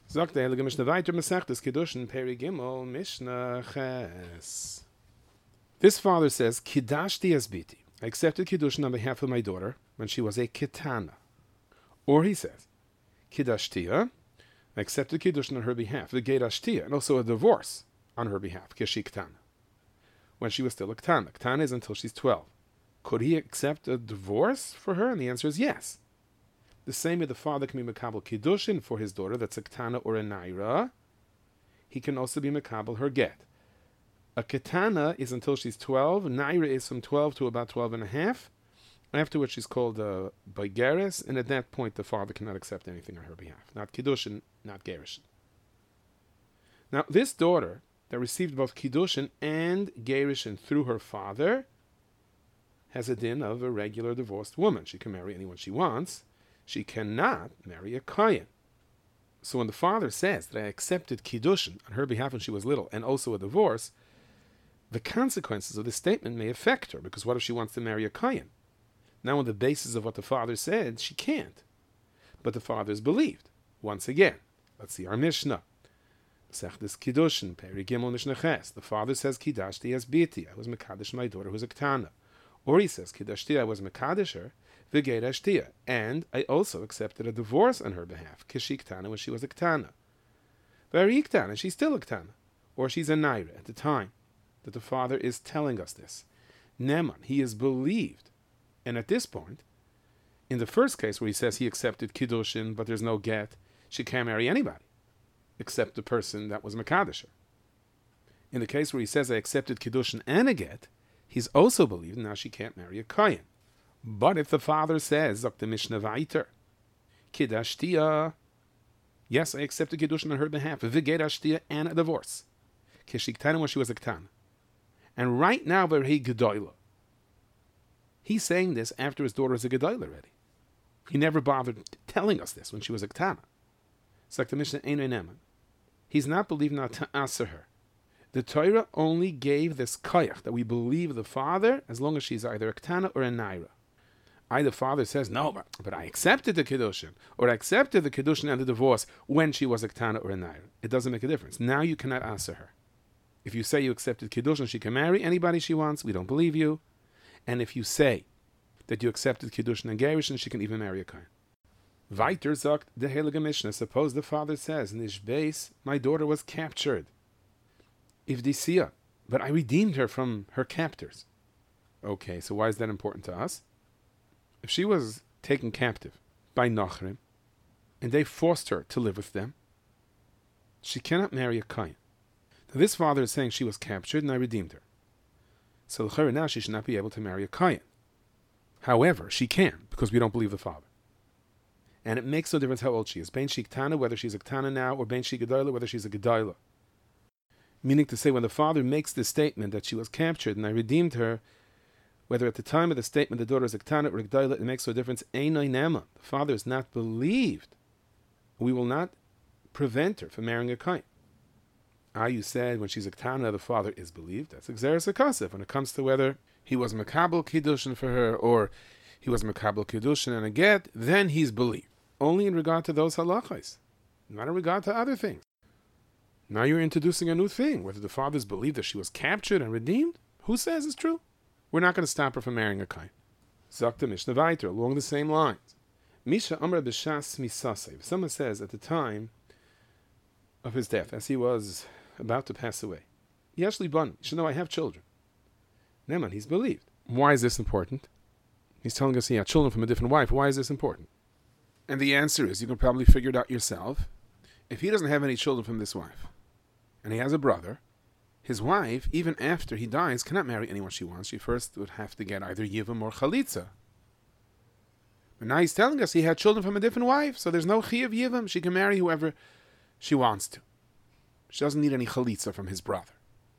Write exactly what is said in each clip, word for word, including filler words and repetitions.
Sagt der Heilige Mishnah weiter, Masechtes Kiddushin, Peri Gimel, Mishnah Ches. This father says, Kiddashti as biti. I accepted Kiddushin on behalf of my daughter when she was a Kitana. Or he says, Kiddashtia, I accepted Kiddushin on her behalf, the Gedashtia, and also a divorce on her behalf, Keshi Ktana, when she was still a Ktana. Ktana is until she's twelve. Could he accept a divorce for her? And the answer is yes. The same way the father can be Mekabel Kiddushin for his daughter, that's a Ktana or a Naira. He can also be Mekabel her get. A Ketana is until she's twelve. Naira is from twelve to about twelve and a half. Afterwards, she's called a Baigeres, and at that point, the father cannot accept anything on her behalf. Not Kiddushin, not Gerishin. Now, this daughter that received both Kiddushin and Gerishin through her father has a din of a regular divorced woman. She can marry anyone she wants. She cannot marry a Kayan. So when the father says that I accepted Kiddushin on her behalf when she was little, and also a divorce, the consequences of this statement may affect her, because what if she wants to marry a Kayan? Now on the basis of what the father said, she can't. But the father is believed. Once again, let's see our Mishnah. Sechtes Kiddushin, Peri Gimel Mishnah Ches. The father says, Kiddashti as biti. I was Mekadesh my daughter who's a Ktana. Or he says, Kiddashti, I was Mekadesh her, V'geirashtia, and I also accepted a divorce on her behalf, Keshi Ktana, when she was a Ktana. Very Ktana, she's still a Ktana. Or she's a Naira at the time that the father is telling us this. Neman, he is believed. And at this point, in the first case where he says he accepted Kiddushin, but there's no get, she can't marry anybody, except the person that was Mekadesher. In the case where he says I accepted Kiddushin and a get, he's also believed, now she can't marry a Kayan. But if the father says, Zok the Mishnah Vayter, Kiddashtia, yes, I accepted Kiddushin on her behalf, V'gerashtia, and a divorce. Keshiktana when she was a Ktana. And right now, Verhi Gedoyla. He's saying this after his daughter is a Gedoyla already. He never bothered telling us this when she was a Ktana. It's like the Mishnah Einay Neman. He's not believed not to answer her. The Torah only gave this koyach that we believe the father as long as she's either a Ktana or a Naira. I, the father, says, no, but, but I accepted the Kiddushin, or I accepted the Kiddushin and the divorce when she was a Ktana or a Naira. It doesn't make a difference. Now you cannot answer her. If you say you accepted Kiddushin, she can marry anybody she wants, we don't believe you. And if you say that you accepted Kiddushin and Gerishin, she can even marry a Kain. Weiter sagt the Heilige Mishnah, suppose the father says, Nishbeis, my daughter was captured. If Disia, but I redeemed her from her captors. Okay, so why is that important to us? If she was taken captive by Nachrim, and they forced her to live with them, she cannot marry a Kain. Now this father is saying she was captured and I redeemed her. So now she should not be able to marry a Kain. However, she can, because we don't believe the father. And it makes no difference how old she is. Bein she Ktana, whether she's a Ktana now, or Bein she Gedoyla, whether she's a Gedoyla. Meaning to say, when the father makes the statement that she was captured and I redeemed her, whether at the time of the statement the daughter is a Ktana or a Gedoyla, it makes no difference. Einay Nema. The father is not believed. We will not prevent her from marrying a Kain. Ah, you said when she's a Ktana, the father is believed. That's Xeris HaKasef. When it comes to whether he was Mekabel Kiddushin for her, or he was Mekabel Kiddushin and a get, then he's believed. Only in regard to those halachas, not in regard to other things. Now you're introducing a new thing. Whether the fathers believe that she was captured and redeemed, who says it's true? We're not going to stop her from marrying a Kain. Zakta Mishnah Vayter, along the same lines. Misha Amr B'Shas Misasev. Someone says at the time of his death, as he was about to pass away, Yeshli Bani, you should know I have children. Neman, he's believed. Why is this important? He's telling us he had children from a different wife. Why is this important? And the answer is, you can probably figure it out yourself. If he doesn't have any children from this wife, and he has a brother, his wife, even after he dies, cannot marry anyone she wants. She first would have to get either Yivam or Chalitza. But now he's telling us he had children from a different wife, so there's no Chiyav Yivam. She can marry whoever she wants to. She doesn't need any Chalitza from his brother.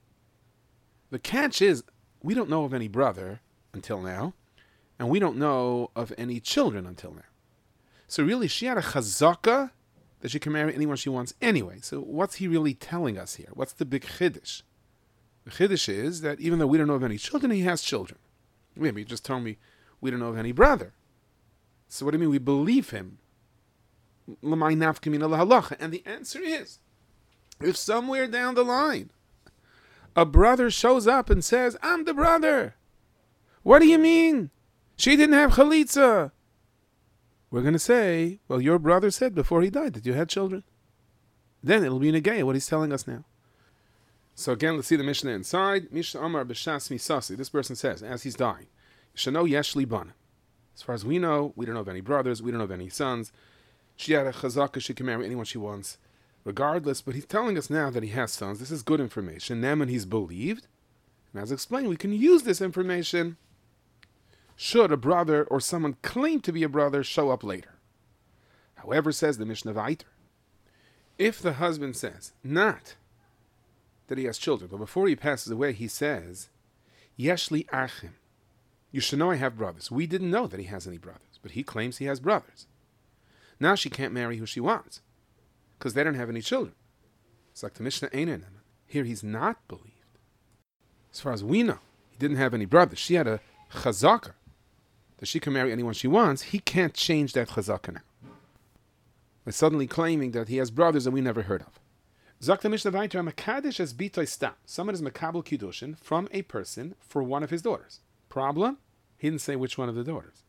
The catch is, we don't know of any brother until now, and we don't know of any children until now. So really, she had a chazaka that she can marry anyone she wants anyway. So what's he really telling us here? What's the big chiddush? The chiddush is that even though we don't know of any children, he has children. Maybe you just told me we don't know of any brother. So what do you mean we believe him l'may nafkamina lahalacha? And the answer is, if somewhere down the line, a brother shows up and says, I'm the brother. What do you mean? She didn't have chalitza. We're going to say, well, your brother said before he died that you had children. Then it'll be negaya, what he's telling us now. So again, let's see the Mishnah inside. Mishnah Amar b'shas misasi. This person says, as he's dying, Shano yeshli bana. As far as we know, we don't know of any brothers, we don't know of any sons. She had a chazaka, she can marry anyone she wants. Regardless, but he's telling us now that he has sons. This is good information. Now when he's believed, and as explained, we can use this information should a brother or someone claim to be a brother show up later. However, says the Mishnah Vayter, if the husband says not that he has children, but before he passes away, he says, Yeshli achim. You should know I have brothers. We didn't know that he has any brothers, but he claims he has brothers. Now she can't marry who she wants, because they don't have any children. It's like the Mishnah Einen. Here he's not believed. As far as we know, he didn't have any brothers. She had a chazaka that she can marry anyone she wants. He can't change that chazaka now by suddenly claiming that he has brothers that we never heard of. Zok the Mishnah Vayter, Makadesh as bitoy stam. Someone is makabel kiddushin from a person for one of his daughters. Problem? He didn't say which one of the daughters.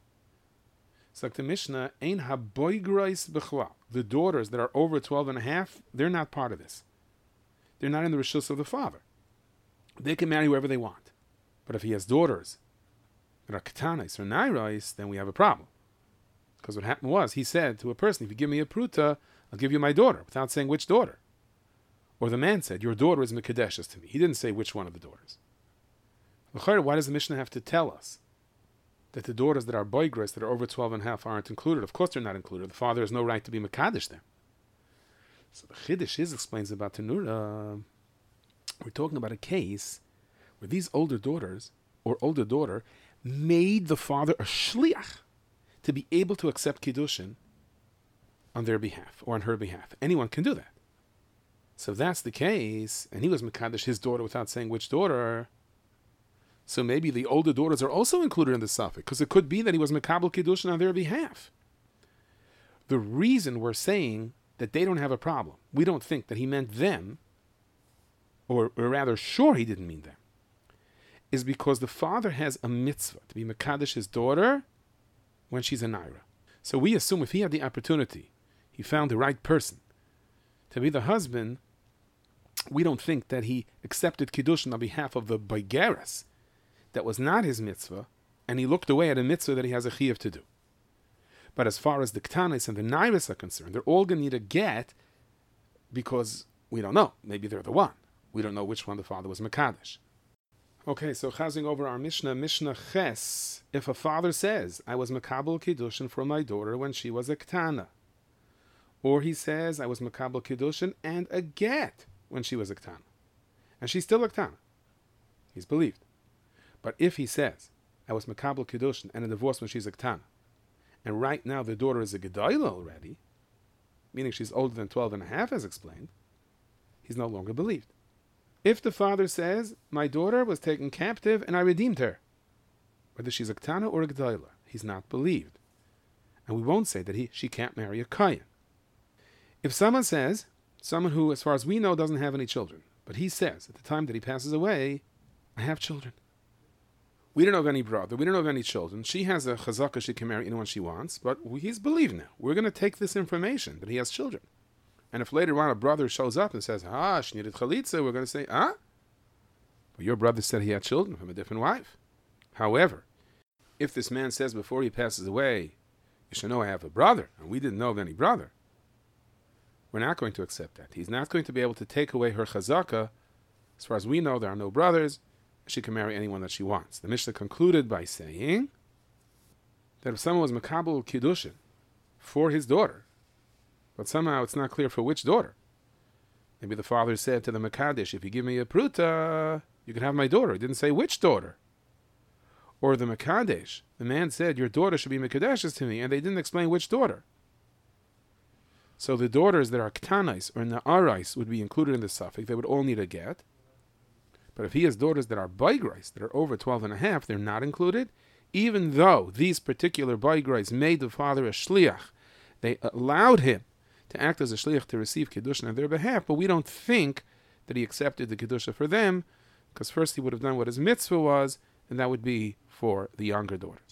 Zok the Mishnah, ein haboygreis b'chlal. The daughters that are over twelve and a half, they're not part of this. They're not in the rishus of the father. They can marry whoever they want. But if he has daughters that are katanis or nairais, then we have a problem. Because what happened was, he said to a person, if you give me a pruta, I'll give you my daughter, without saying which daughter. Or the man said, your daughter is Mekadeshes to me. He didn't say which one of the daughters. Why does the Mishnah have to tell us that the daughters that are boigres, that are over twelve and a half, aren't included? Of course they're not included. The father has no right to be Mekadesh them. So the Chiddush is explains about Tanura. We're talking about a case where these older daughters, or older daughter, made the father a shliach to be able to accept Kiddushin on their behalf, or on her behalf. Anyone can do that. So if that's the case, and he was Mekadesh his daughter without saying which daughter, so maybe the older daughters are also included in the suffix, because it could be that he was Mekabel Kiddushin on their behalf. The reason we're saying that they don't have a problem, we don't think that he meant them, or we're rather sure he didn't mean them, is because the father has a mitzvah to be Mekadesh his daughter when she's a Naira. So we assume if he had the opportunity, he found the right person to be the husband, we don't think that he accepted Kiddushin on behalf of the Baigeres. That was not his mitzvah, and he looked away at a mitzvah that he has a chiyuv to do. But as far as the Ktanis and the Nairis are concerned, they're all going to need a get, because we don't know. Maybe they're the one. We don't know which one the father was Mekadesh. Okay, so chazing over our Mishnah, Mishnah Ches, if a father says, I was Mekabel Kiddushin for my daughter when she was a Ktana, or he says, I was Mekabel Kiddushin and a get when she was a Ktana, and she's still a Ktana, he's believed. But if he says, I was Mekabel Kiddushin and a divorce when she's a Ktana, and right now the daughter is a Gedaila already, meaning she's older than twelve and a half as explained, he's no longer believed. If the father says, my daughter was taken captive and I redeemed her, whether she's a Ktana or a Gedaila, he's not believed. And we won't say that he she can't marry a Kayan. If someone says, someone who, as far as we know, doesn't have any children, but he says, at the time that he passes away, I have children. We don't know of any brother, we don't know of any children. She has a chazaka, she can marry anyone she wants, but he's believed now. We're going to take this information that he has children. And if later on a brother shows up and says, ah, she needed chalitza, we're going to say, ah, but your brother said he had children from a different wife. However, if this man says before he passes away, you should know I have a brother, and we didn't know of any brother, we're not going to accept that. He's not going to be able to take away her chazaka. As far as we know, there are no brothers. She can marry anyone that she wants. The Mishnah concluded by saying that if someone was Mekabel Kiddushin for his daughter, but somehow it's not clear for which daughter. Maybe the father said to the Mekadesh, if you give me a pruta, you can have my daughter. He didn't say which daughter. Or the Mekadesh, the man said, your daughter should be Mekadeshes to me, and they didn't explain which daughter. So the daughters that are Ktanais or Na'arais would be included in the suffix. They would all need a get. But if he has daughters that are Baigrais, that are over twelve and a half, they're not included, even though these particular Baigrais made the father a Shliach, they allowed him to act as a shliach to receive Kiddushin on their behalf, but we don't think that he accepted the Kiddusha for them, because first he would have done what his mitzvah was, and that would be for the younger daughter.